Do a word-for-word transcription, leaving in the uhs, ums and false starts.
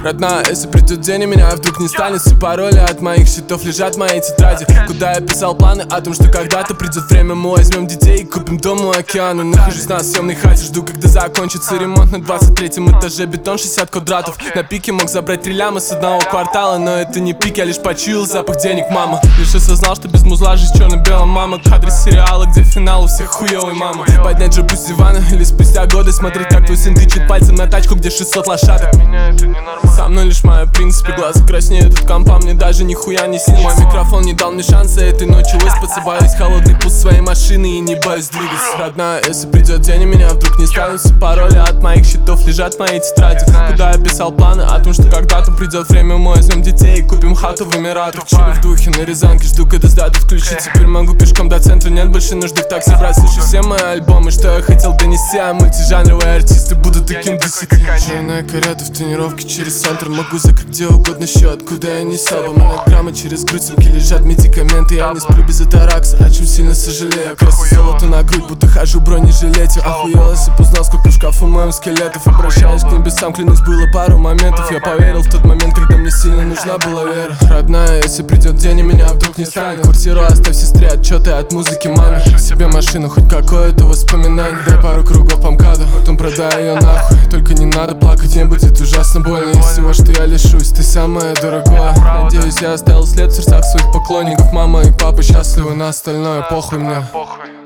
Родная, если придет день и меня вдруг не станет, все пароли от моих счетов лежат в моей тетради, куда я писал планы о том, что когда-то придет время, мы возьмем детей и купим дом у океана. Нахожусь на съемной хате, жду, когда закончится ремонт на двадцать третьем этаже, бетон шестьдесят квадратов. На пике мог забрать три ляма с одного квартала, но это не пик, я лишь почуял запах денег, мама. Лишь осознал, что без музла жизнь черно-белая, мама. Кадры сериала, где финал у всех хуёвый, мама. Поднять же пусть дивана или спустя годы смотреть, как твой сын тычет пальцем на тачку, где шестьсот лошадок. Меня это не нормально. Со мной лишь моя, в принципе, глаза краснеют от компа, мне даже нихуя не снится. Мой микрофон не дал мне шанса этой ночью выспаться, боюсь холодный пуст своей машины и не боюсь двигаться. Родная, если придет день и меня вдруг не станет, все пароли от моих счетов лежат в моей тетради, куда я писал планы о том, что когда-то придет время, мы возьмем детей и купим хату в Эмиратах. Чили в духе на Рязанке, жду, когда сдадут ключи. Теперь могу пешком до центра, нет больше нужды в такси брать. Слушай все мои альбомы, что я хотел донести, а мультижанровые артисты будут таким десяти. Черная карета в тренировке через центр, могу закрыть где угодно счет, куда я не сяду. Монограммы через грудь, сумки лежат медикаменты, я не сплю без атаракса, о чем сильно сожалею. Красу золото на грудь, будто хожу в бронежилете. Охуел, если б узнал, сколько в шкафу моем скелетов. Обращаюсь к небесам, клянусь, было пару моментов. Я поверил в тот момент, когда мне сильно нужна была вера. Родная, если придет день и меня вдруг не станет, квартиру оставь сестре, отчеты от музыки маме. Себе машину, хоть какое-то воспоминание. Дай пару кругов по МКАДу, потом продай ее нахуй. Только не надо плакать, мне будет ужасно больно из всего, что я лишусь. Ты самое дорогое. Надеюсь, я оставил след в сердцах своих поклонников. Мама и папа счастливы, на остальное похуй мне.